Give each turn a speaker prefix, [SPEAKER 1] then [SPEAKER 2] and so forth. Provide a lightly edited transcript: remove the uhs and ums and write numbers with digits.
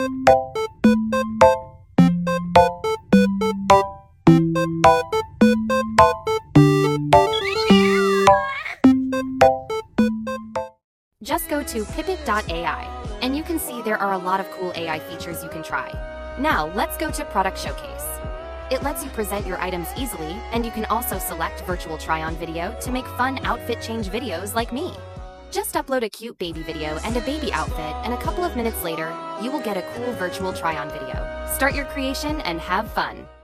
[SPEAKER 1] Just go to pipit.ai, and you can see there are a lot of cool AI features you can try. Now, let's go to Product Showcase. It lets you present your items easily, and you can also select virtual try-on video to make fun outfit change videos like me. Just upload a cute baby video and a baby outfit, and a couple of minutes later, you will get a cool virtual try-on video. Start your creation and have fun.